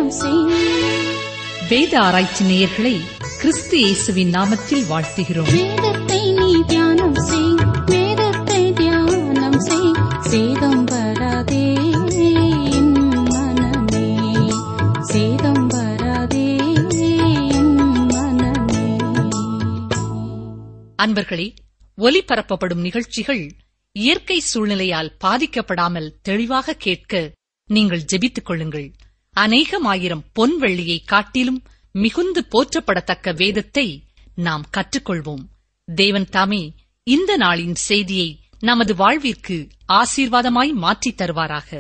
தியானம் செய். வேத ஆராய்ச்சி நேயர்களை கிறிஸ்து இயேசுவின் நாமத்தில் வாழ்த்துகிறோம். வேதத்தை நீ தியானம் செய், வேதத்தை தியானம் செய். சேதம் வராதே என் மனமே, சேதம் வராதே என் மனமே. அன்பர்களே, ஒலிபரப்பப்படும் நிகழ்ச்சிகள் இயற்கை சூழ்நிலையால் பாதிக்கப்படாமல் தெளிவாக கேட்க நீங்கள் ஜெபித்துக் கொள்ளுங்கள். அநேகமாயிரம் பொன் வெள்ளியை காட்டிலும் மிகுந்து போற்றப்படத்தக்க வேதத்தை நாம் கற்றுக்கொள்வோம். தேவன் தாமே இந்த நாளின் செய்தியை நமது வாழ்விற்கு ஆசீர்வாதமாய் மாற்றித் தருவாராக.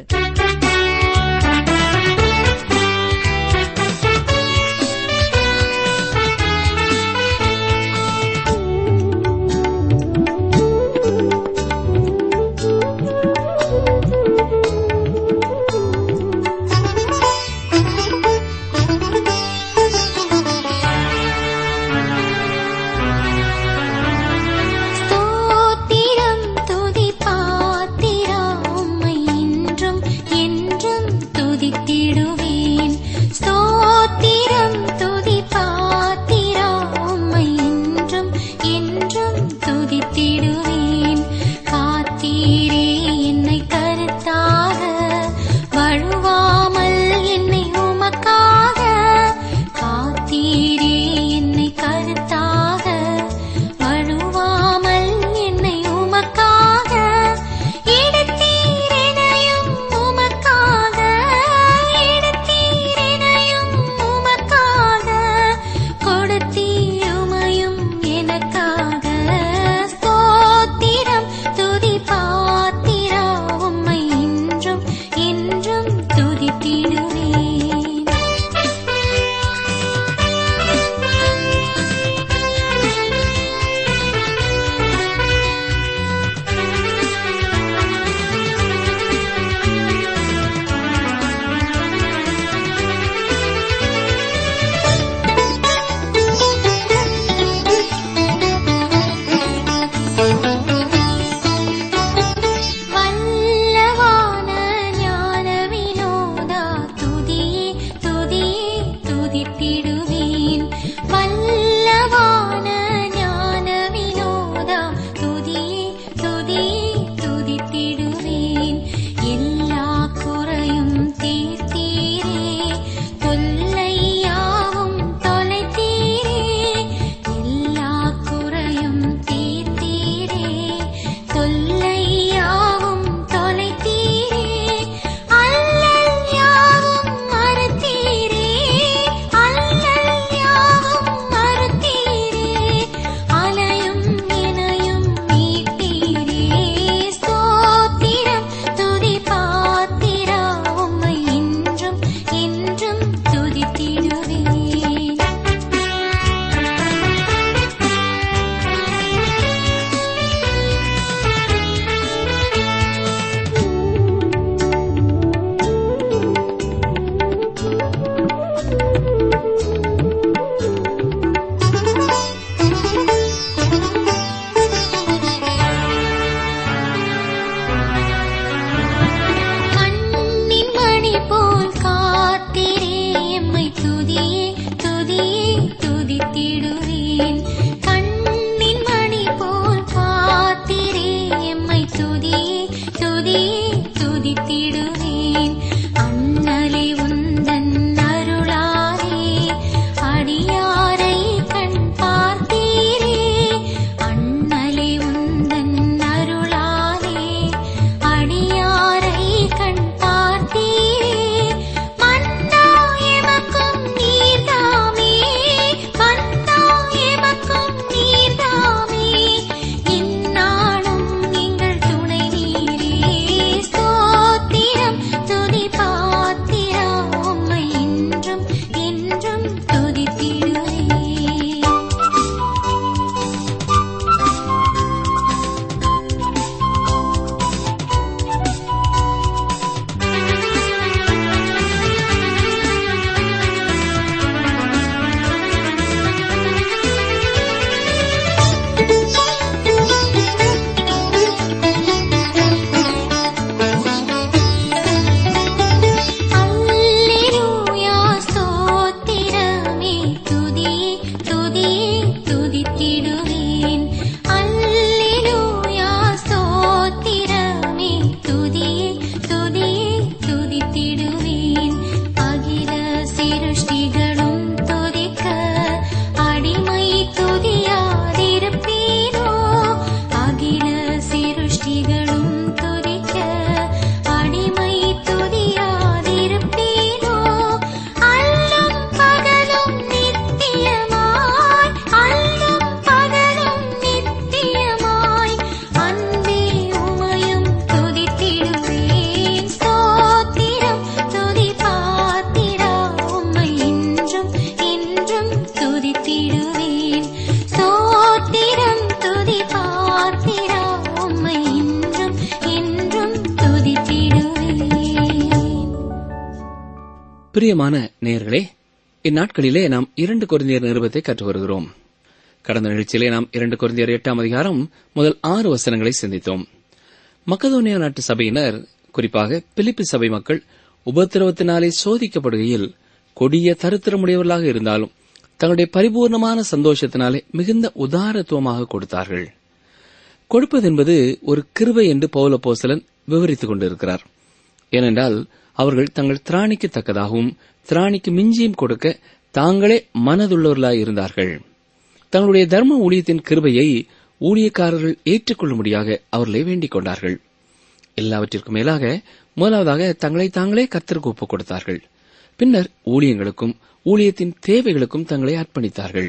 பிரியமான நேயர்களே, இந்நாட்களிலே நாம் 2 கொரிந்தியர் நிருபத்தை கற்று வருகிறோம். கடந்த நிகழ்ச்சியிலே நாம் 2 கொரிந்தியர் 8ஆம் அதிகாரம் முதல் 6 வசனங்களை சிந்தித்தோம். மக்கதோனியா நாட்டு சபையினர், குறிப்பாக பிலிப்பி சபை மக்கள் உபத்திரவத்தினாலே சோதிக்கப்படுகையில் கொடிய தரித்திரமுடையவர்களாக இருந்தாலும் தங்களுடைய பரிபூர்ணமான சந்தோஷத்தினாலே மிகுந்த உதாரத்துவமாக கொடுத்தார்கள். கொடுப்பது என்பது ஒரு கிருபை என்று பவுல் அப்போஸ்தலன் விவரித்துக் கொண்டிருக்கிறார். ஏனென்றால் அவர்கள் தங்கள் திராணிக்கு தக்கதாகவும் திராணிக்கு மிஞ்சியும் கொடுக்க தாங்களே மனதுள்ளவர்களாய் இருந்தார்கள். தங்களுடைய தர்ம ஊழியத்தின் கிருபையை ஊழியக்காரர்கள் ஏற்றுக்கொள்ளும்படியாக அவர்களை வேண்டிக் கொண்டார்கள். எல்லாவற்றிற்கும் மேலாக முதலாவதாக தங்களை தாங்களே கர்த்தருக்கு ஒப்புக் கொடுத்தார்கள். பின்னர் ஊழியங்களுக்கும் ஊழியத்தின் தேவைகளுக்கும் தங்களை அர்ப்பணித்தார்கள்.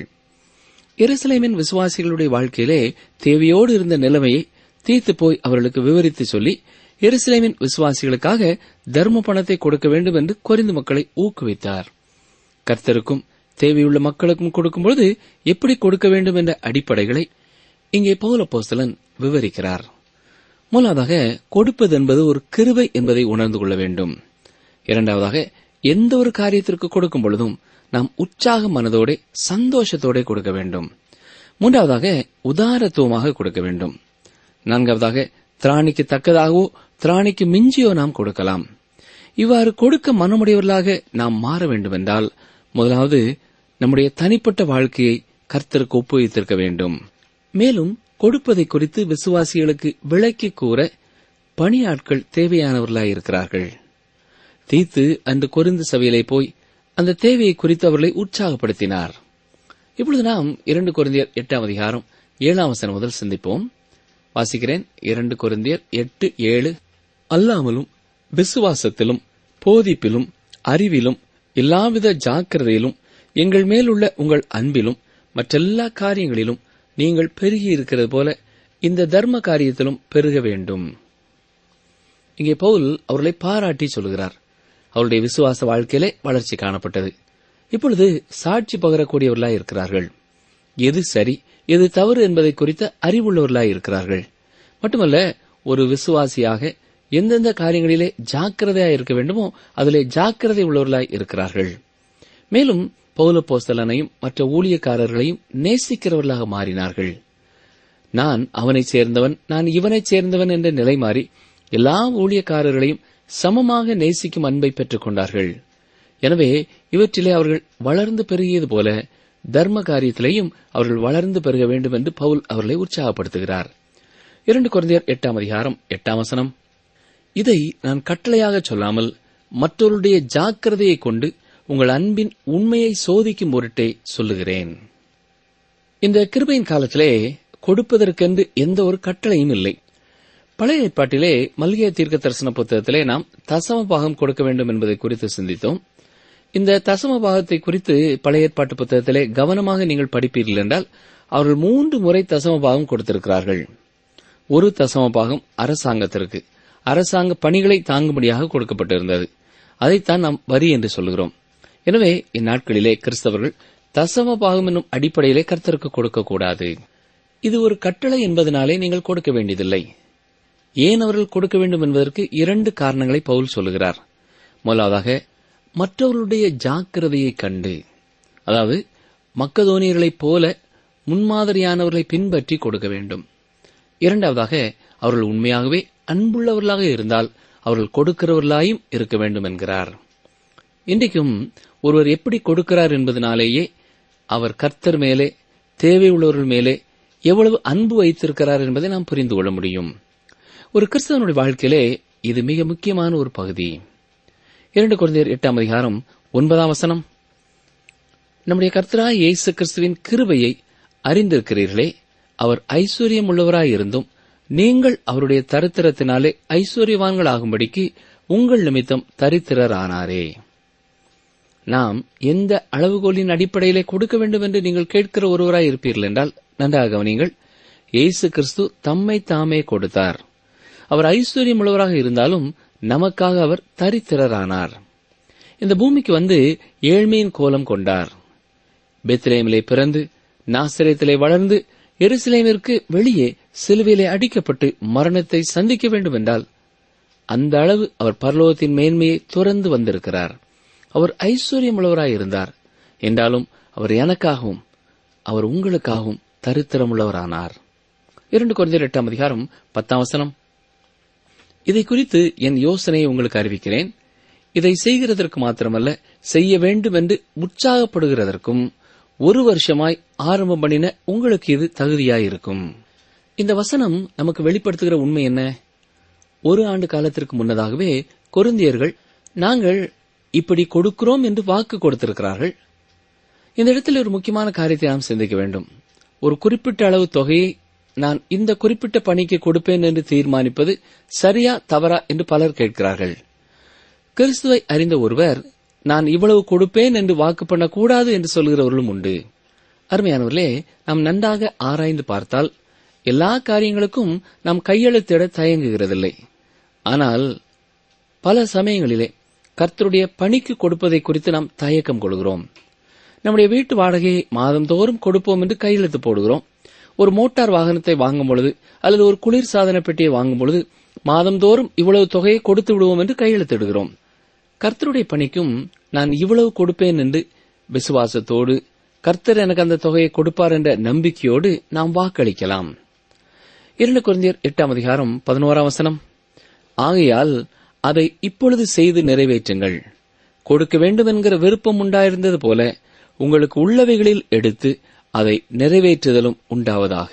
எருசலேமின் விசுவாசிகளுடைய வாழ்க்கையிலே தேவையோடு இருந்த நிலைமையை தீத்து போய் அவர்களுக்கு விவரித்து சொல்லி எருசலேமின் விசுவாசிகளுக்காக தர்ம பணத்தை கொடுக்க வேண்டும் என்று கொரிந்து மக்களை ஊக்குவித்தார். கர்த்தருக்கும் தேவையுள்ள மக்களுக்கும் கொடுக்கும்போது எப்படி கொடுக்க வேண்டும் என்ற அடிப்படைகளை இங்கே பவுல் அப்போஸ்தலன் விவரிக்கிறார். முதலாவதாக கொடுப்பது என்பது ஒரு கிருபை என்பதை உணர்ந்து கொள்ள வேண்டும். இரண்டாவதாக எந்த ஒரு காரியத்திற்கு கொடுக்கும் பொழுதும் நாம் உற்சாக மனதோட சந்தோஷத்தோட கொடுக்க வேண்டும். மூன்றாவதாக உதாரத்துவமாக கொடுக்க வேண்டும். நான்காவதாக திராணிக்கு தக்கதாகவோ திராணிக்கு மிஞ்சியோ நாம் கொடுக்கலாம். இவ்வாறு கொடுக்க மனமுடையவர்களாக நாம் மாற வேண்டுமென்றால் முதலாவது நம்முடைய தனிப்பட்ட வாழ்க்கையை கர்த்தருக்கு ஒப்புவித்திருக்க வேண்டும். மேலும் கொடுப்பதை குறித்து விசுவாசிகளுக்கு விளக்கி கூற பணியாட்கள் தேவையானவர்களாயிருக்கிறார்கள். தீத்து அன்று கொரிந்து சபையிலே போய் அந்த தேவையை குறித்து அவர்களை உற்சாகப்படுத்தினார். இப்பொழுது நாம் 2 கொரிந்தியர் 8ஆம் அதிகாரம் 7ஆம் வசனம் முதல் சிந்திப்போம். வாசிக்கிறேன். 2 கொரிந்தியர் 8:7. அல்லாமலும் விசுவாசத்திலும் போதிப்பிலும் அறிவிலும் எல்லாவித ஜாக்கிரதையிலும் எங்கள் மேலுள்ள உங்கள் அன்பிலும் மற்றெல்லா காரியங்களிலும் நீங்கள் பெருகியிருக்கிறது போல இந்த தர்ம காரியத்திலும் பெருக வேண்டும். இங்கே பவுல் அவர்களை பாராட்டி சொல்கிறார். அவருடைய விசுவாச வாழ்க்கையிலே வளர்ச்சி காணப்பட்டது. இப்பொழுது சாட்சி பகரக்கூடியவர்களாய் இருக்கிறார்கள். எது சரி எது தவறு என்பதை குறித்த அறிவுள்ளவர்களாய் இருக்கிறார்கள். மட்டுமல்ல, ஒரு விசுவாசியாக எந்தெந்த காரியங்களிலே ஜாக்கிரதையாய் இருக்க வேண்டுமோ அதிலே ஜாக்கிரதை உள்ளவர்களாய் இருக்கிறார்கள். மேலும் பவுல் அப்போஸ்தலனையும் மற்ற ஊழியக்காரர்களையும் நேசிக்கிறவர்களாக மாறினார்கள். நான் அவனைச் சேர்ந்தவன், நான் இவனைச் சேர்ந்தவன் என்ற நிலை மாறி எல்லா ஊழியக்காரர்களையும் சமமாக நேசிக்கும் அன்பை பெற்றுக் கொண்டார்கள். எனவே இவற்றிலே அவர்கள் வளர்ந்து பெருகியது போல தர்ம காரியத்திலேயும் அவர்கள் வளர்ந்து பெருக வேண்டும் என்று பவுல் அவர்களை உற்சாகப்படுத்துகிறார். 2 கொரிந்தியர் 8ஆம் அதிகாரம் 8ஆம் வசனம். இதை நான் கட்டளையாக சொல்லாமல் மற்றவருடைய ஜாக்கிரதையை கொண்டு உங்கள் அன்பின் உண்மையை சோதிக்கும் பொருட்டே சொல்லுகிறேன். இந்த கிருபையின் காலத்திலே கொடுப்பதற்கென்று எந்த ஒரு கட்டளையும் இல்லை. பழைய ஏற்பாட்டிலே மல்கியா தீர்க்க தரிசன புத்தகத்திலே நாம் தசம பாகம் கொடுக்க வேண்டும் என்பதை குறித்து சிந்தித்தோம். இந்த தசம பாகத்தை குறித்து பழைய ஏற்பாட்டு புத்தகத்திலே கவனமாக நீங்கள் படிப்பீர்கள் என்றால் அவர்கள் 3 முறை தசம பாகம் கொடுத்திருக்கிறார்கள். ஒரு தசம பாகம் அரசாங்கத்திற்கு, அரசாங்க பணிகளை தாங்கும்படியாக கொடுக்கப்பட்டிருந்தது. அதைத்தான் நாம் வரி என்று சொல்கிறோம். எனவே இந்நாட்களிலே கிறிஸ்தவர்கள் தசம பாகம் என்னும் அடிப்படையிலே கர்த்தருக்கு கொடுக்கக்கூடாது. இது ஒரு கட்டளை என்பதனாலே நீங்கள் கொடுக்க வேண்டியதில்லை. ஏன் அவர்கள் கொடுக்க வேண்டும் என்பதற்கு 2 காரணங்களை பவுல் சொல்லுகிறார். முதலாவதாக மற்றவர்களுடைய ஜாக்கிரதையை கண்டு, அதாவது மக்கதோனியர்களைப் போல முன்மாதிரியானவர்களை பின்பற்றி கொடுக்க வேண்டும். இரண்டாவதாக அவர்கள் உண்மையாகவே அன்புள்ளவர்களாக இருந்தால் அவர்கள் கொடுக்கிறவர்களாயும் இருக்க வேண்டும் என்கிறார். இன்றைக்கும் ஒருவர் எப்படி கொடுக்கிறார் என்பதனாலேயே அவர் கர்த்தர் மேலே, தேவையுள்ளவர்கள் மேலே எவ்வளவு அன்பு வைத்திருக்கிறார் என்பதை நாம் புரிந்து கொள்ள முடியும். ஒரு கிறிஸ்தவனுடைய வாழ்க்கையிலே இது மிக முக்கியமான ஒரு பகுதி. 2 கொரிந்தியர் 8ஆம் அதிகாரம் 9ஆம் வசனம். நம்முடைய கர்த்தராகிய இயேசு கிறிஸ்துவின் கிருபையை அறிந்திருக்கிறீர்களே, அவர் ஐஸ்வர்யம் உள்ளவராயிருந்தும் நீங்கள் அவருடைய தரித்திரத்தினாலே ஐஸ்வர்யவான்கள் ஆகும்படிக்கு உங்கள் நிமித்தம் தரித்திரரானாரே. நாம் எந்த அளவுகோலின் அடிப்படையிலே கொடுக்க வேண்டும் என்று நீங்கள் கேட்கிற ஒருவராய் இருப்பீர்கள் என்றால் நன்றாக கவனியுங்கள். இயேசு கிறிஸ்து தம்மை தாமே கொடுத்தார். அவர் ஐஸ்வர்யம் உள்ளவராக இருந்தாலும் நமக்காக அவர் தரித்திரரானார். இந்த பூமிக்கு வந்து ஏழ்மையின் கோலம் கொண்டார். பெத்லேமிலே பிறந்து நாசரேத்திலே வளர்ந்து எருசலேமிற்கு வெளியே சிலுவையிலே அடிக்கப்பட்டு மரணத்தை சந்திக்க வேண்டும் என்றால் அந்த அளவு அவர் பரலோகத்தின் மேன்மையை துறந்து வந்திருக்கிறார். அவர் ஐஸ்வர்யமுள்ளவராயிருந்தார் என்றாலும் அவர் எனக்காகவும் அவர் உங்களுக்காகவும் தரித்திரமுள்ளவரானார். 2 கொரிந்தியர் 8:10. இதை குறித்து என் யோசனையை உங்களுக்கு அறிவிக்கிறேன். இதை செய்கிறதற்கு மாத்திரமல்ல, செய்ய வேண்டும் என்று உற்சாகப்படுகிறதற்கும் 1 வருஷமாய் ஆரம்பம் பண்ணின உங்களுக்கு இது தகுதியாயிருக்கும். இந்த வசனம் நமக்கு வெளிப்படுத்துகிற உண்மை என்ன? 1 ஆண்டு காலத்திற்கு முன்னதாகவே கொரிந்தியர்கள் நாங்கள் இப்படி கொடுக்கிறோம் என்று வாக்கு கொடுத்திருக்கிறார்கள். இந்த இடத்தில் ஒரு முக்கியமான காரியத்தை நாம் சிந்திக்க வேண்டும். ஒரு குறிப்பிட்ட அளவு தொகையை நான் இந்த குறிப்பிட்ட பணிக்கு கொடுப்பேன் என்று தீர்மானிப்பது சரியா தவறா என்று பலர் கேட்கிறார்கள். கிறிஸ்துவை அறிந்த ஒருவர் நான் இவ்வளவு கொடுப்பேன் என்று வாக்கு பண்ணக்கூடாது என்று சொல்கிறவர்களும் உண்டு. அருமையானவர்களே, நாம் நன்றாக ஆராய்ந்து பார்த்தால் எல்லா காரியங்களுக்கும் நாம் கையெழுத்திட தயங்குகிறதில்லை. ஆனால் பல சமயங்களிலே கர்த்தருடைய பணிக்கு கொடுப்பதை குறித்து நாம் தயக்கம் கொள்கிறோம். நம்முடைய வீட்டு வாடகையை மாதந்தோறும் கொடுப்போம் என்று கையெழுத்து போடுகிறோம். ஒரு மோட்டார் வாகனத்தை வாங்கும் பொழுது அல்லது ஒரு குளிர்சாதன பெட்டியை வாங்கும் பொழுது மாதந்தோறும் இவ்வளவு தொகையை கொடுத்து விடுவோம் என்று கையெழுத்திடுகிறோம். கர்த்தருடைய பணிக்கும் நான் இவ்வளவு கொடுப்பேன் என்று விசுவாசத்தோடு கர்த்தர் எனக்கு அந்த தொகையை கொடுப்பார் என்ற நம்பிக்கையோடு நாம் வாக்களிக்கலாம். 2 கொரிந்தியர் 8:11. ஆகையால் அதை இப்பொழுது செய்து நிறைவேற்றுங்கள். கொடுக்க வேண்டும் என்கிற விருப்பம் உண்டாயிருந்தது போல உங்களுக்கு உள்ளவைகளில் எடுத்து அதை நிறைவேற்றுதலும் உண்டாவதாக.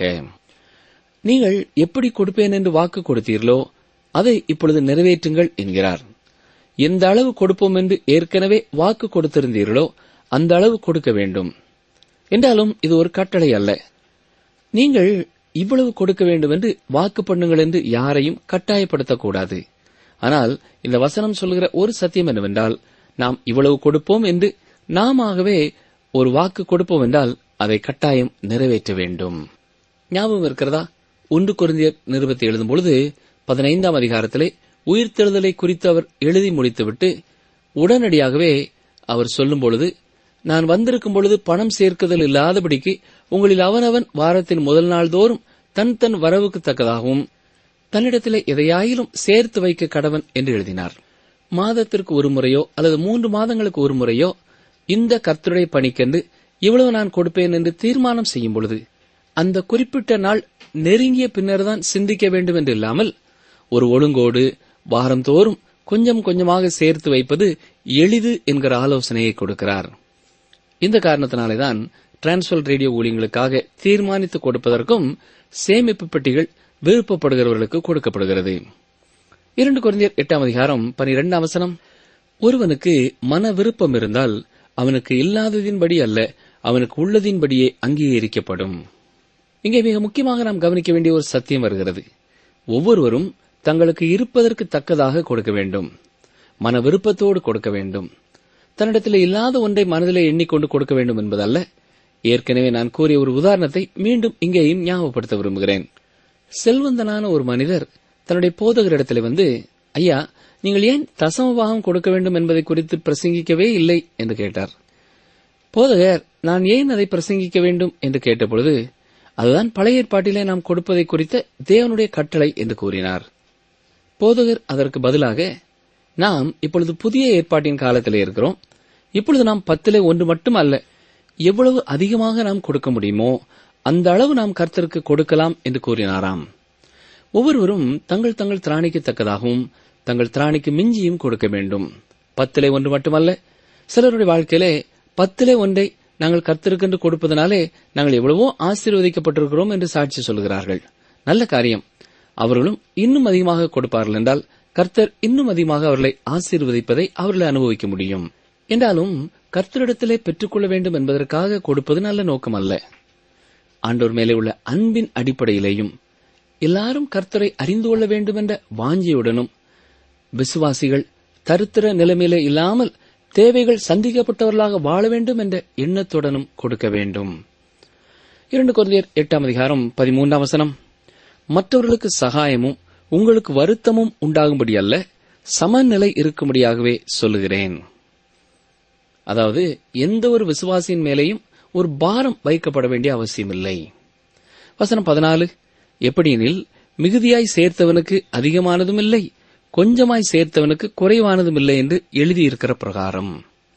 நீங்கள் எப்படி கொடுப்பேன் என்று வாக்கு கொடுத்தீர்களோ அதை இப்பொழுது நிறைவேற்றுங்கள் என்கிறார். எந்த அளவு கொடுப்போம் என்று ஏற்கனவே வாக்கு கொடுத்திருந்தீர்களோ அந்த அளவு கொடுக்க வேண்டும். என்றாலும் இது ஒரு கட்டளை அல்ல. நீங்கள் இவ்வளவு கொடுக்க வேண்டும் என்று வாக்கு பண்ணுங்கள் என்று யாரையும் கட்டாயப்படுத்தக்கூடாது. ஆனால் இந்த வசனம் சொல்கிற ஒரு சத்தியம் என்னவென்றால், நாம் இவ்வளவு கொடுப்போம் என்று நாமவே ஒரு வாக்கு கொடுப்போம் என்றால் அதை கட்டாயம் நிறைவேற்ற வேண்டும். ஞாபகம் இருக்கிறதா? 1 கொரிந்தியர் நிருபத்தை எழுதும் பொழுது 15ஆம் அதிகாரத்திலே உயிர்த்தெழுதலை குறித்து அவர் எழுதி முடித்துவிட்டு உடனடியாகவே அவர் சொல்லும் பொழுது, நான் வந்திருக்கும் பொழுது பணம் சேர்க்குதல் இல்லாதபடிக்கு உங்களில் அவனவன் வாரத்தின் முதல் நாள் தோறும் தன் தன் வரவுக்கு தக்கதாகவும் தன்னிடத்திலே எதையாயிலும் சேர்த்து வைக்க கடவன் என்று எழுதினார். மாதத்திற்கு ஒரு முறையோ அல்லது 3 மாதங்களுக்கு ஒரு முறையோ இந்த கர்த்தருடைய பணிக்கென்று இவ்வளவு நான் கொடுப்பேன் என்று தீர்மானம் செய்யும் பொழுது அந்த குறிப்பிட்ட நாள் நெருங்கிய பின்னர்தான் சிந்திக்க வேண்டும் என்று இல்லாமல் ஒரு ஒழுங்கோடு வாரந்தோறும் கொஞ்சம் கொஞ்சமாக சேர்த்து வைப்பது எளிது என்கிற ஆலோசனையை கொடுக்கிறார். இந்த காரணத்தினாலேதான் டிரான்ஸ்வல் ரேடியோ ஊழியங்களுக்காக தீர்மானித்து கொடுப்பதற்கும் சேமிப்பு பெட்டிகள் விருப்பப்படுகிறவர்களுக்கு கொடுக்கப்படுகிறது. 2 கொரிந்தியர் 8:12. ஒருவனுக்கு மன விருப்பம் இருந்தால் அவனுக்கு இல்லாததின்படி அல்ல, அவனுக்கு உள்ளதின்படியே அங்கீகரிக்கப்படும். இங்கே மிக முக்கியமாக நாம் கவனிக்க வேண்டிய ஒரு சத்தியம் வருகிறது. ஒவ்வொருவரும் தங்களுக்கு இருப்பதற்கு தக்கதாக கொடுக்க வேண்டும். மன விருப்பத்தோடு கொடுக்க வேண்டும். தன்னிடத்தில் இல்லாத ஒன்றை மனதிலே எண்ணிக்கொண்டு கொடுக்க வேண்டும் என்பதல்ல. ஏற்கனவே நான் கூறிய ஒரு உதாரணத்தை மீண்டும் இங்கேயும் ஞாபகப்படுத்த விரும்புகிறேன். செல்வந்தனான ஒரு மனிதர் தன்னுடைய போதகரிடத்திலே வந்து, ஐயா, நீங்கள் ஏன் தசமபாகம் கொடுக்க வேண்டும் என்பதை குறித்து பிரசங்கிக்கவே இல்லை என்று கேட்டார். போதகர், நான் ஏன் அதை பிரசங்கிக்க வேண்டும் என்று கேட்டபொழுது, அதுதான் பழைய ஏற்பாட்டிலே நாம் கொடுப்பதை குறித்த தேவனுடைய கட்டளை என்று கூறினார். போதகர் அதற்கு பதிலாக, நாம் இப்பொழுது புதிய ஏற்பாட்டின் காலத்திலே இருக்கிறோம். இப்பொழுது நாம் 10 1 மட்டும் அல்ல, எவ்வளவு அதிகமாக நாம் கொடுக்க முடியுமோ அந்த அளவு நாம் கர்த்தருக்கு கொடுக்கலாம் என்று கூறினாராம். ஒவ்வொருவரும் தங்கள் தங்கள் திராணிக்கு தக்கதாகவும் தங்கள் திராணிக்கு மிஞ்சியும் கொடுக்க வேண்டும். 10 1 மட்டுமல்ல, சிலருடைய வாழ்க்கையிலே 10 1 நாங்கள் கர்த்தருக்கென்று கொடுப்பதனாலே நாங்கள் எவ்வளவோ ஆசீர்வதிக்கப்பட்டிருக்கிறோம் என்று சாட்சி சொல்கிறார்கள். நல்ல காரியம். அவர்களும் இன்னும் அதிகமாக கொடுப்பார்கள் என்றால் கர்த்தர் இன்னும் அதிகமாக அவர்களை ஆசீர்வதிப்பதை அவர்களை அனுபவிக்க முடியும். என்றாலும் கர்த்தரிடத்திலே பெற்றுக்கொள்ள வேண்டும் என்பதற்காக கொடுப்பது நல்ல நோக்கம் அல்ல. ஆண்டவர் மேலே உள்ள அன்பின் அடிப்படையிலேயும் எல்லாரும் கர்த்தரை அறிந்து கொள்ள வேண்டும் என்ற வாஞ்சியுடனும் விசுவாசிகள் தரித்திர நிலைமையிலே இல்லாமல் தேவைகள் சந்திக்கப்பட்டவர்களாக வாழ வேண்டும் என்ற எண்ணத்துடனும் கொடுக்க வேண்டும். 2 கொரிந்தியர் 8:13. மற்றவர்களுக்கு சகாயமும் உங்களுக்கு வருத்தமும் உண்டாகும்படி அல்ல, சமநிலை இருக்கும்படியாகவே சொல்லுகிறேன். அதாவது எந்த ஒரு விசுவாசியின் மேலேயும் ஒரு பாரம் வைக்கப்பட வேண்டிய அவசியமில்லை. வசனம் 14. எப்படியெனில் மிகுதியாய் சேர்த்தவனுக்கு அதிகமானதும் இல்லை, கொஞ்சமாய் சேர்த்தவனுக்கு குறைவானதும் இல்லை என்று எழுதியிருக்கிற பிரகாரம்.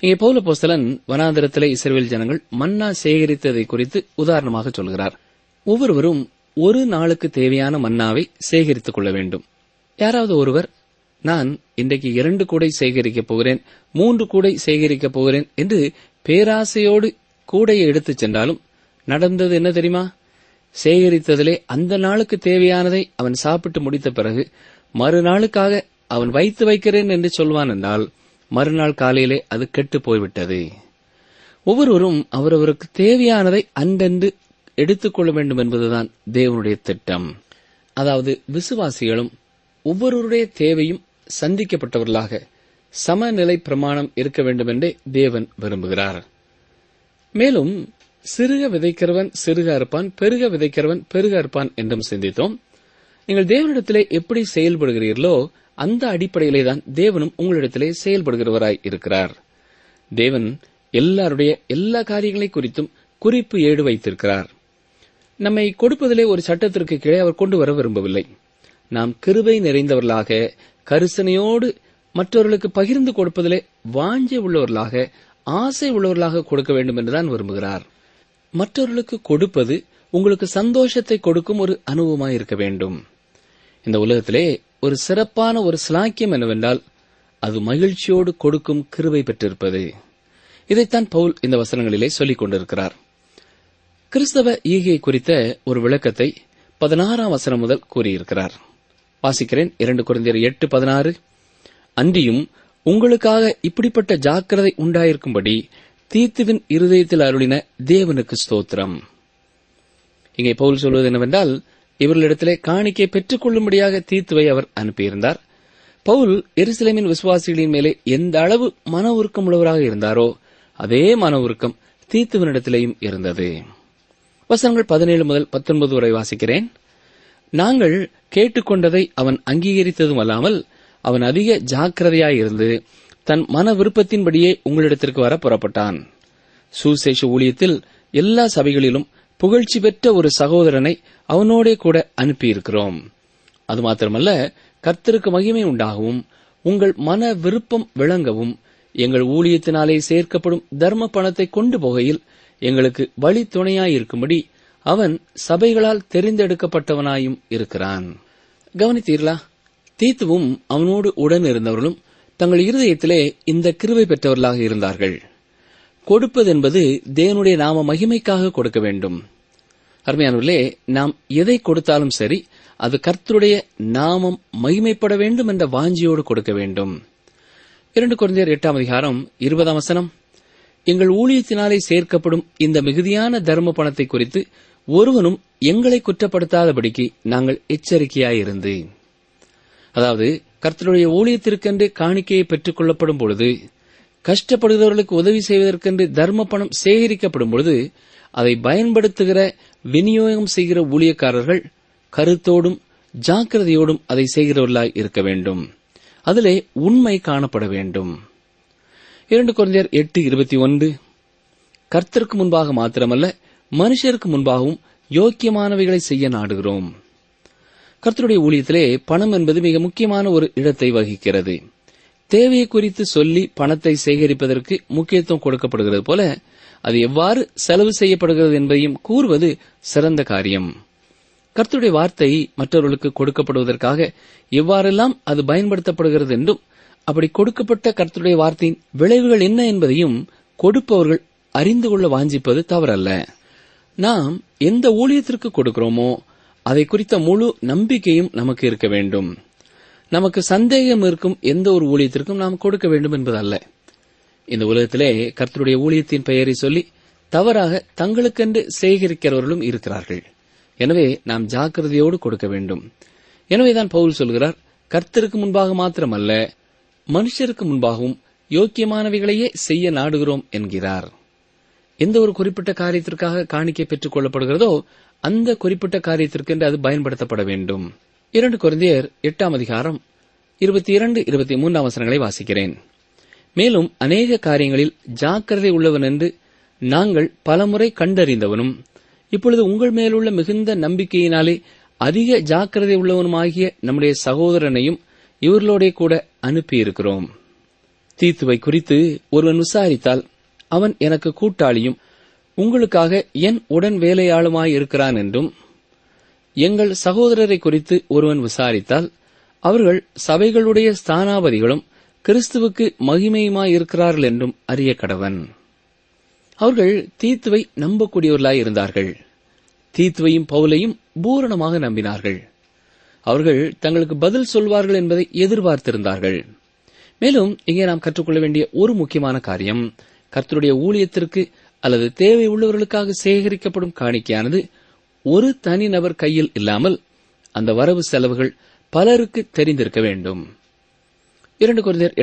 இங்கே பவுல் அப்போஸ்தலன் வனாந்திரத்திலே இஸ்ரவேல் ஜனங்கள் மன்னா சேகரித்ததை குறித்து உதாரணமாக சொல்கிறார். ஒவ்வொருவரும் ஒரு நாளுக்கு தேவையான மன்னாவை சேகரித்துக் கொள்ள வேண்டும். யாராவது ஒருவர், நான் இன்றைக்கு 2 கூடை சேகரிக்கப் போகிறேன், 3 கூடை சேகரிக்கப் போகிறேன் என்று பேராசையோடு கூடையை எடுத்துச் சென்றாலும் நடந்தது என்ன தெரியுமா? சேகரித்ததிலே அந்த நாளுக்கு தேவையானதை அவன் சாப்பிட்டு முடித்த பிறகு மறுநாளுக்காக அவன் வைத்து வைக்கிறேன் என்று சொல்வான் என்றால் மறுநாள் காலையிலே அது கெட்டுப் போய்விட்டது. ஒவ்வொருவரும் அவரவருக்கு தேவையானதை அன்றென்று எடுத்துக்கொள்ள வேண்டும் என்பதுதான் தேவனுடைய திட்டம். அதாவது விசுவாசிகளும் ஒவ்வொருவருடைய தேவையும் சந்திக்கப்பட்டவர்களாக சமநிலை பிரமாணம் இருக்க வேண்டும் என்றே தேவன் விரும்புகிறார். மேலும் சிறுக விதைக்கிறவன் சிறுக அறுப்பான், பெருக விதைக்கிறவன் பெருக அறுப்பான் என்றும் சிந்தித்தோம். நீங்கள் தேவனிடத்திலே எப்படி செயல்படுகிறீர்களோ அந்த அடிப்படையிலே தான் தேவனும் உங்களிடத்திலே செயல்படுகிறவராய் இருக்கிறார். தேவன் எல்லாருடைய எல்லா காரியங்களை குறித்தும் குறிப்பு ஏடு வைத்திருக்கிறார். நம்மை கொடுப்பதிலே ஒரு சட்டத்திற்கு கீழே அவர் கொண்டு வர விரும்பவில்லை. நாம் கிருபை நிறைந்தவர்களாக கரிசனையோடு மற்றவர்களுக்கு பகிர்ந்து கொடுப்பதிலே வாஞ்சை உள்ளவர்களாக, ஆசை உள்ளவர்களாக கொடுக்க வேண்டும் என்றுதான் விரும்புகிறார். மற்றவர்களுக்கு கொடுப்பது உங்களுக்கு சந்தோஷத்தை கொடுக்கும் ஒரு அனுபவமாய் இருக்க வேண்டும். இந்த உலகத்திலே ஒரு சிறப்பான ஒரு சிலாக்கியம் என்னவென்றால் அது மகிழ்ச்சியோடு கொடுக்கும் கிருபை பெற்றிருப்பது. இதைத்தான் பவுல் இந்த வசனங்களிலே சொல்லிக் கொண்டிருக்கிறார். கிறிஸ்தவ ஈகை குறித்த ஒரு விளக்கத்தை 16ஆம் வசனம் முதல் கூறியிருக்கிறார். வாசிக்கிறேன். 2 கொரிந்தியர் 8:16. அன்றியும் உங்களுக்காக இப்படிப்பட்ட ஜாக்கிரதை உண்டாயிருக்கும்படி தீத்துவின் இருதயத்தில் அருளின தேவனுக்கு ஸ்தோத்திரம். இங்கே பவுல் சொல்வது என்னவென்றால், இவர்களிடத்திலே காணிக்கை பெற்றுக் கொள்ளும்படியாக தீத்துவை அவர் அனுப்பியிருந்தார். பவுல் எருசலேமின் விசுவாசிகளின் மேலே எந்த அளவு மன உருக்கம் உள்ளவராக இருந்தாரோ அதே மன உருக்கம் தீத்துவனிடத்திலேயும் இருந்தது. வசனங்கள் 17 முதல் 19 வரை வாசிக்கிறேன். நாங்கள் கேட்டுக்கொண்டதை அவன் அங்கீகரித்ததும் அல்லாமல் அவன் அதிக ஜாக்கிரதையாயிருந்து தன் மன விருப்பத்தின்படியே உங்களிடத்திற்கு வர புறப்பட்டான். சுசேஷ ஊழியத்தில் எல்லா சபைகளிலும் புகழ்ச்சி பெற்ற ஒரு சகோதரனை அவனோடே கூட அனுப்பியிருக்கிறோம். அது மாத்திரமல்ல, கர்த்தருக்கு மகிமை உண்டாகவும் உங்கள் மன விருப்பம் விளங்கவும் எங்கள் ஊழியத்தினாலே சேர்க்கப்படும் தர்ம பணத்தை கொண்டு போகையில் எங்களுக்கு வழி துணையாயிருக்கும்படி அவன் சபைகளால் தெரிந்தெடுக்கப்பட்டவனாயும் இருக்கிறான். கவனித்தீர்களா? தீத்துவும் அவனோடு உடன் இருந்தவர்களும் தங்கள் இருதயத்திலே இந்த கிருபை பெற்றவர்களாக இருந்தார்கள். கொடுப்பதென்பது தேவனுடைய நாம மகிமைக்காக கொடுக்க வேண்டும். அருமையானவர்களே, நாம் எதை கொடுத்தாலும் சரி, அது கர்த்தருடைய நாமம் மகிமைப்பட வேண்டும் என்ற வாஞ்சியோடு கொடுக்க வேண்டும். 2 கொரிந்தியர் 8:20 எங்கள் ஊழியத்தினாலே சேர்க்கப்படும் இந்த மிகுதியான தர்ம பணத்தை குறித்து ஒருவனும் எங்களை குற்றப்படுத்தாதபடிக்கு நாங்கள் எச்சரிக்கையாயிருந்து. அதாவது, கர்த்தருடைய ஊழியத்திற்கென்று காணிக்கையை பெற்றுக் கொள்ளப்படும் பொழுது, கஷ்டப்படுகிறவர்களுக்கு உதவி செய்வதற்கென்று தர்ம பணம் சேகரிக்கப்படும் பொழுது அதை பயன்படுத்துகிற விநியோகம் செய்கிற ஊழியக்காரர்கள் கருத்தோடும் ஜாக்கிரதையோடும் அதை செய்கிறவர்களாய் இருக்க வேண்டும். அதிலே உண்மை காணப்பட வேண்டும். 2 கொரிந்தியர் 8:21 கர்த்தருக்கு முன்பாக மாத்திரமல்ல, மனுஷருக்கு முன்பாகவும் யோக்கியமானவைகளை செய்ய நாடுகிறோம். கர்த்தருடைய ஊழியத்திலே பணம் என்பது மிக முக்கியமான ஒரு இடத்தை வகிக்கிறது. தேவையை குறித்து சொல்லி பணத்தை சேகரிப்பதற்கு முக்கியத்துவம் கொடுக்கப்படுகிறது போல, அது எவ்வாறு செலவு செய்யப்படுகிறது என்பதையும் கூறுவது சிறந்த காரியம். கர்த்தருடைய வார்த்தை மற்றவர்களுக்கு கொடுக்கப்படுவதற்காக எவ்வாறெல்லாம் அது பயன்படுத்தப்படுகிறது என்றும், அப்படி கொடுக்கப்பட்ட கர்த்தருடைய வார்த்தையின் விளைவுகள் என்ன என்பதையும் கொடுப்பவர்கள் அறிந்து கொள்ள வாஞ்சிப்பது தவறல்ல. நாம் எந்த ஊழியத்திற்கு கொடுக்கிறோமோ அதை குறித்த முழு நம்பிக்கையும் நமக்கு இருக்க வேண்டும். நமக்கு சந்தேகம் இருக்கும் எந்த ஒரு ஊழியத்திற்கும் நாம் கொடுக்க வேண்டும் என்பதல்ல. இந்த உலகத்திலே கர்த்தருடைய ஊழியத்தின் பெயரை சொல்லி தவறாக தங்களுக்கென்று சேகரிக்கிறவர்களும் இருக்கிறார்கள். எனவே நாம் ஜாக்கிரதையோடு கொடுக்க வேண்டும். எனவேதான் பவுல் சொல்கிறார், கர்த்தருக்கு முன்பாக மாத்திரமல்ல, மனுஷருக்கு முன்பாகவும் யோக்கியமானவைகளையே செய்ய நாடுகிறோம் என்கிறார். எந்த ஒரு குறிப்பிட்ட காரியத்திற்காக காணிக்கை பெற்றுக் கொள்ளப்படுகிறதோ அந்த குறிப்பிட்ட காரியத்திற்கென்று அது பயன்படுத்தப்பட வேண்டும். 2 கொரிந்தியர் 8:22-23 வாசிக்கிறேன். மேலும் அநேக காரியங்களில் ஜாக்கிரதை உள்ளவன் என்று நாங்கள் பலமுறை கண்டறிந்தவனும், இப்பொழுது உங்கள் மேலுள்ள மிகுந்த நம்பிக்கையினாலே அதிக ஜாக்கிரதை உள்ளவனுமாகிய நம்முடைய சகோதரனையும் இவர்களோட கூட அனுப்பியிருக்கிறோம். தீத்துவை குறித்து ஒருவன் விசாரித்தால் அவன் எனக்கு கூட்டாளியும் உங்களுக்காக என் உடன் வேலையாளுமாயிருக்கிறான் என்றும், எங்கள் சகோதரரை குறித்து ஒருவன் விசாரித்தால் அவர்கள் சபைகளுடைய ஸ்தானாபதிகளும் கிறிஸ்துவுக்கு மகிமையுமாயிருக்கிறார்கள் என்றும் அறிய கடவன். அவர்கள் தீத்துவை நம்பக்கூடியவர்களாயிருந்தார்கள். தீத்துவையும் பவுலையும் பூரணமாக நம்பினார்கள். அவர்கள் தங்களுக்கு பதில் சொல்வார்கள் என்பதை எதிர்பார்த்திருந்தார்கள். மேலும் இங்கே நாம் கற்றுக்கொள்ள வேண்டிய ஒரு முக்கியமான காரியம், கர்த்தருடைய ஊழியத்திற்கு அல்லது தேவை உள்ளவர்களுக்காக சேகரிக்கப்படும் காணிக்கையானது ஒரு தனிநபர் கையில் இல்லாமல் அந்த வரவு செலவுகள் பலருக்கு தெரிந்திருக்க வேண்டும். 2 கொரிந்தியர்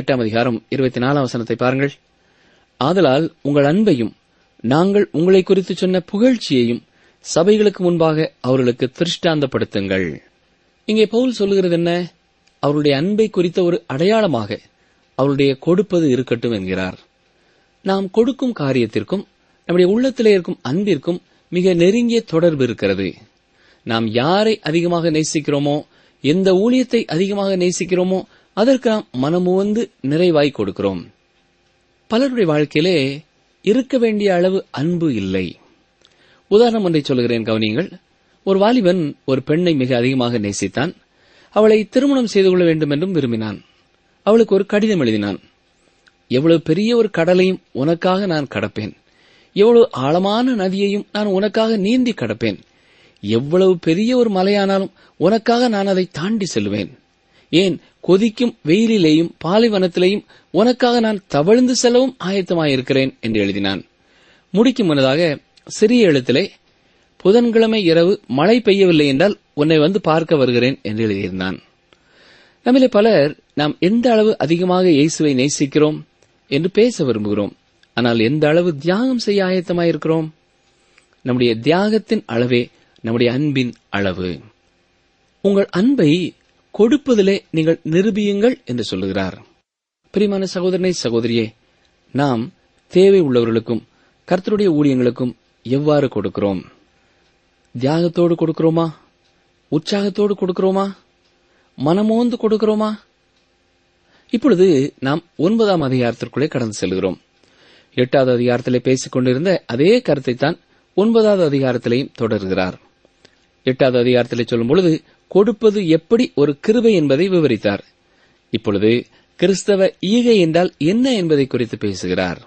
8:24 பாருங்கள். ஆதலால் உங்கள் அன்பையும் நாங்கள் உங்களை குறித்து சொன்ன புகழ்ச்சியையும் சபைகளுக்கு முன்பாக அவர்களுக்கு திருஷ்டாந்தப்படுத்துங்கள். இங்கே பவுல் சொல்லுகிறது என்ன? அவருடைய அன்பை குறித்த ஒரு அடையாளமாக அவருடைய கொடுப்பது இருக்கட்டும் என்கிறார். நாம் கொடுக்கும் காரியத்திற்கும் நம்முடைய உள்ளத்திலே இருக்கும் அன்பிற்கும் மிக நெருங்கிய தொடர்பு இருக்கிறது. நாம் யாரை அதிகமாக நேசிக்கிறோமோ, எந்த ஊழியத்தை அதிகமாக நேசிக்கிறோமோ அதற்கு நாம் மனமுவந்து நிறைவாய் கொடுக்கிறோம். பலருடைய வாழ்க்கையிலே இருக்க வேண்டிய அளவு அன்பு இல்லை. உதாரணம் ஒன்றை சொல்கிறேன், கவனியுங்கள். ஒரு வாலிபன் ஒரு பெண்ணை மிக அதிகமாக நேசித்தான். அவளை திருமணம் செய்து கொள்ள வேண்டும் என்றும் விரும்பினான். அவளுக்கு ஒரு கடிதம் எழுதினான். எவ்வளவு பெரிய ஒரு கடலையும் உனக்காக நான் கடப்பேன், எவ்வளவு ஆழமான நதியையும் நான் உனக்காக நீந்தி கடப்பேன், எவ்வளவு பெரிய ஒரு மலையானாலும் உனக்காக நான் அதை தாண்டி செல்வேன், ஏன் கொதிக்கும் வெயிலிலேயும் பாலைவனத்திலேயும் உனக்காக நான் தவழ்ந்து செல்லவும் ஆயத்தமாயிருக்கிறேன் என்று எழுதினான். முடிக்கும் முன்னதாக சிறிய எழுத்திலே, புதன்கிழமை இரவு மழை பெய்யவில்லை என்றால் உன்னை வந்து பார்க்க வருகிறேன் என்று எழுதியிருந்தான். நம்மிலே பலர் நாம் எந்த அளவு அதிகமாக இயேசுவை நேசிக்கிறோம் என்று பேச விரும்புகிறோம். ஆனால் எந்த அளவு தியாகம் செய்ய ஆயத்தமாயிருக்கிறோம்? நம்முடைய தியாகத்தின் அளவே நம்முடைய அன்பின் அளவு. உங்கள் அன்பை கொடுப்பதிலே நீங்கள் நிரூபியுங்கள் என்று சொல்லுகிறார். பிரியமான சகோதரனை, சகோதரியே, நாம் தேவை உள்ளவர்களுக்கும் கர்த்தருடைய ஊழியங்களுக்கும் எவ்வாறு கொடுக்கிறோம்? தியாகத்தோடு கொடுக்கிறோமா? உற்சாகத்தோடு கொடுக்கிறோமா? மனமோந்து கொடுக்கிறோமா? இப்பொழுது நாம் 9ஆம் அதிகாரத்திற்குள்ளே கடந்து செல்கிறோம். 8வது அதிகாரத்திலே பேசிக் கொண்டிருந்த அதே கருத்தைத்தான் 9வது அதிகாரத்திலேயும் தொடர்கிறார். 8வது அதிகாரத்திலே சொல்லும் பொழுது கொடுப்பது எப்படி ஒரு கிருபை என்பதை விவரித்தார். இப்பொழுது கிறிஸ்தவ ஈகை என்றால் என்ன என்பதை குறித்து பேசுகிறார்.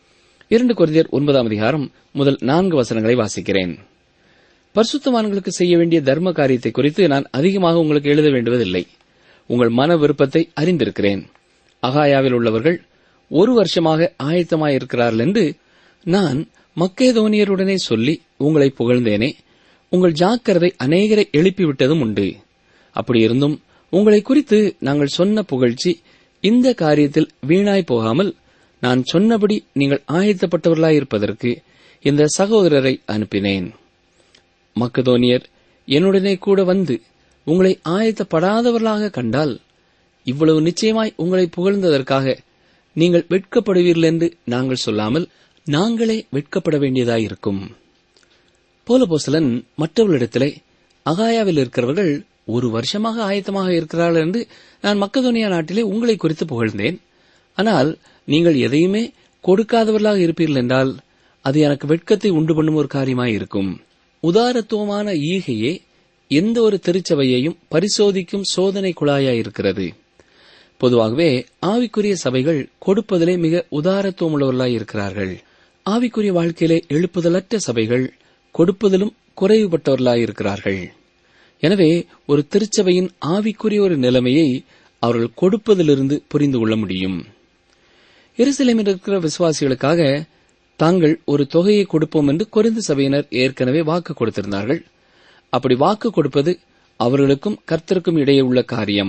2 கொரிந்தியர் 9ஆம் அதிகாரம் முதல் 4 வசனங்களை வாசிக்கிறேன். பரிசுத்தவான்களுக்கு செய்ய வேண்டிய தர்ம காரியத்தை குறித்து நான் அதிகமாக உங்களுக்கு எழுத வேண்டுவதில்லை. உங்கள் மன விருப்பத்தை அறிந்திருக்கிறேன். அகாயாவில் உள்ளவர்கள் 1 வருஷமாக ஆயத்தமாயிருக்கிறார்கள் என்று நான் மக்கேதோனியருடனே சொல்லி உங்களை புகழ்ந்தேனே. உங்கள் ஜாக்கிரதை அநேகரை எழுப்பிவிட்டதும் உண்டு. அப்படியிருந்தும் உங்களை குறித்து நாங்கள் சொன்ன புகழ்ச்சி இந்த காரியத்தில் வீணாய் போகாமல், நான் சொன்னபடி நீங்கள் ஆயத்தப்பட்டவர்களாயிருப்பதற்கு இந்த சகோதரரை அனுப்பினேன். மக்கதோனியர் என்னுடனே கூட வந்து உங்களை ஆயத்தப்படாதவர்களாக கண்டால், இவ்வளவு நிச்சயமாய் உங்களை புகழ்ந்ததற்காக நீங்கள் வெட்கப்படுவீர்கள் என்று நாங்கள் சொல்லாமல் நாங்களே வெட்கப்பட வேண்டியதாயிருக்கும். பவுலப்போஸ்தலன் மற்றவர்களிடத்திலே, அகாயாவில் இருக்கிறவர்கள் 1 வருஷமாக ஆயத்தமாக இருக்கிறார்கள் என்று நான் மக்கதோனியா நாட்டிலே உங்களை குறித்து புகழ்ந்தேன். ஆனால் நீங்கள் எதையுமே கொடுக்காதவர்களாக இருப்பீர்கள் என்றால் அது எனக்கு வெட்கத்தை உண்டு பண்ணும் ஒரு காரியமாயிருக்கும். உதாரத்துவமான ஈகையே எந்த ஒரு திருச்சபையையும் பரிசோதிக்கும் சோதனை குழாயாயிருக்கிறது. பொதுவாகவே ஆவிக்குரிய சபைகள் கொடுப்பதிலே மிக உதாரத்துவமுள்ளவர்களாயிருக்கிறார்கள். ஆவிக்குரிய வாழ்க்கையிலே எழுப்புதலற்ற சபைகள் கொடுப்பதிலும் குறைவுபட்டவர்களாயிருக்கிறார்கள். எனவே ஒரு திருச்சபையின் ஆவிக்குரிய ஒரு நிலைமையை அவர்கள் கொடுப்பதிலிருந்து புரிந்து கொள்ள முடியும். எருசலேமில் இருக்கிற விசுவாசிகளுக்காக தாங்கள் ஒரு தொகையை கொடுப்போம் என்று கொரிந்து சபையினர் ஏற்கனவே வாக்கு கொடுத்திருந்தார்கள். அப்படி வாக்கு கொடுப்பது அவர்களுக்கும் கர்த்தருக்கும் இடையே உள்ள காரியம்.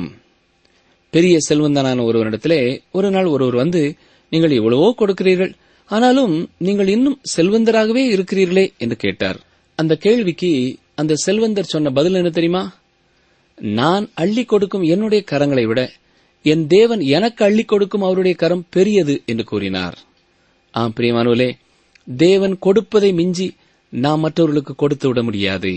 பெரிய செல்வந்தனான ஒருவரிடத்திலே ஒரு நாள் ஒருவர் வந்து, நீங்கள் எவ்வளவோ கொடுக்கிறீர்கள், ஆனாலும் நீங்கள் இன்னும் செல்வந்தராகவே இருக்கிறீர்களே என்று கேட்டார். அந்த கேள்விக்கு அந்த செல்வந்தர் சொன்ன பதில் என்ன தெரியுமா? நான் அள்ளி கொடுக்கும் என்னுடைய கரங்களை விட என் தேவன் எனக்கு அள்ளி கொடுக்கும் அவருடைய கரம் பெரியது என்று கூறினார். ஆம் பிரியமானவர்களே, தேவன் கொடுப்பதை மிஞ்சி நாம் மற்றவர்களுக்கு கொடுத்து விட முடியாது.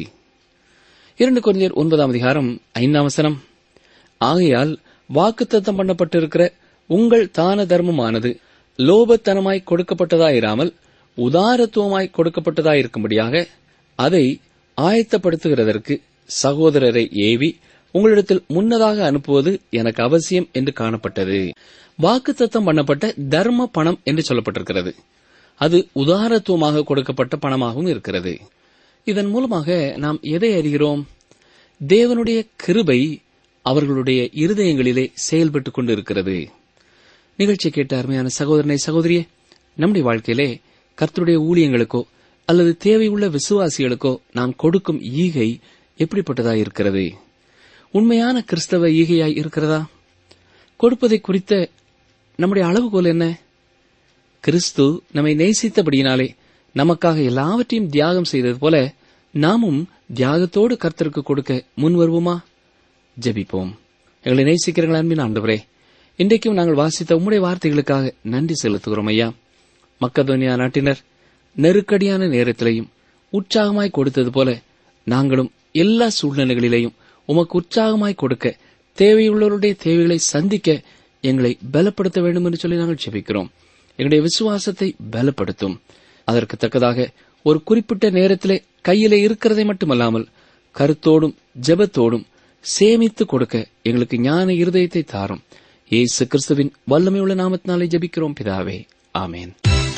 2 கொரிந்தியர் 9ஆம் அதிகாரம் 5ஆம் வசனம், ஆகையால் வாக்குத்தத்தம் பண்ணப்பட்டிருக்கிற உங்கள் தான தர்மமானது லோபத்தனமாய் கொடுக்கப்பட்டதாயிராமல் உதாரத்துவமாய் கொடுக்கப்பட்டதாயிருக்கும்படியாக அதை ஆயத்தப்படுத்துகிறதற்கு சகோதரரை ஏவி உங்களிடத்தில் முன்னதாக அனுப்புவது எனக்கு அவசியம் என்று காணப்பட்டது. வாக்குத்தத்தம் பண்ணப்பட்ட தர்ம பணம் என்று சொல்லப்பட்டிருக்கிறது. அது உதாரத்துவமாக கொடுக்கப்பட்ட பணமாகவும் இருக்கிறது. இதன் மூலமாக நாம் எதை அறிகிறோம்? தேவனுடைய கிருபை அவர்களுடைய இருதயங்களிலே செயல்பட்டுக் கொண்டு இருக்கிறது. நிகழ்ச்சி கேட்ட அருமையான சகோதரனை சகோதரியே, நம்முடைய வாழ்க்கையிலே கர்த்தருடைய ஊழியங்களுக்கோ அல்லது தேவையுள்ள விசுவாசிகளுக்கோ நாம் கொடுக்கும் ஈகை எப்படிப்பட்டதாய் இருக்கிறது? உண்மையான கிறிஸ்தவ ஈகையாய் இருக்கிறதா? கொடுப்பதை குறித்த நம்முடைய அளவுகோல் என்ன? கிறிஸ்து நம்மை நேசித்தபடியினாலே நமக்காக எல்லாவற்றையும் தியாகம் செய்தது போல நாமும் தியாகத்தோடு கர்த்தருக்கு கொடுக்க முன் வருவோமா? ஜெபிப்போம். எங்களை நேசிக்கிறீர்கள் அன்பின் ஆண்டவரே, இன்றைக்கும் நாங்கள் வாசித்த உம்முடைய வார்த்தைகளுக்காக நன்றி செலுத்துகிறோம் ஐயா. மக்கதோனியா நாட்டினர் நெருக்கடியான நேரத்திலையும் உற்சாகமாய் கொடுத்தது போல நாங்களும் எல்லா சூழ்நிலைகளிலேயும் உமக்கு உற்சாகமாய் கொடுக்க, தேவையுள்ளவருடைய தேவைகளை சந்திக்க எங்களை பலப்படுத்த வேண்டும் என்று சொல்லி நாங்கள் ஜெபிக்கிறோம். எங்களுடைய விசுவாசத்தை பலப்படுத்தும். அதற்கு தக்கதாக ஒரு குறிப்பிட்ட நேரத்திலே கையிலே இருக்கிறதை மட்டுமல்லாமல் கருத்தோடும் ஜெபத்தோடும் சேமித்து கொடுக்க எங்களுக்கு ஞான இருதயத்தை தாரும். இயேசு கிறிஸ்துவின் வல்லமையுள்ள நாமத்தினாலே ஜெபிக்கிறோம் பிதாவே, ஆமேன்.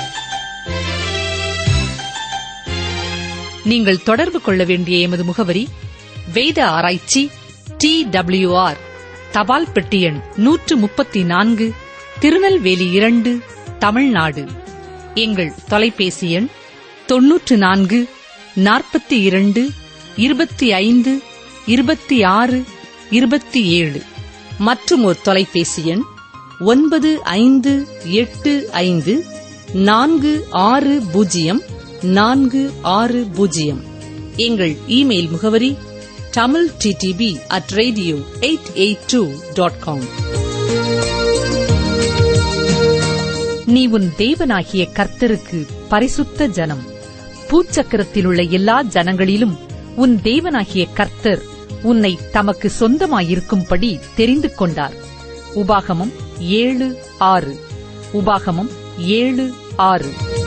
நீங்கள் தொடர்பு கொள்ள வேண்டிய எமது முகவரி: வேத ஆராய்ச்சி, TWR, தபால் பெட்டி எண் 134, திருநெல்வேலி 2, தமிழ்நாடு. எங்கள் தொலைபேசி எண் 94 42 25 26 27. மற்றும் ஒரு தொலைபேசி எண் 9585 460 460. எங்கள் இமெயில் முகவரி tamilttb@radio882.com. நீ உன் தேவனாகிய கர்த்தருக்கு பரிசுத்த ஜனம். பூச்சக்கரத்தில் உள்ள எல்லா ஜனங்களிலும் உன் தேவனாகிய கர்த்தர் உன்னை தமக்கு சொந்தமாயிருக்கும்படி தெரிந்து கொண்டார். உபாகமம் 7:6. உபாகமம் 7:6.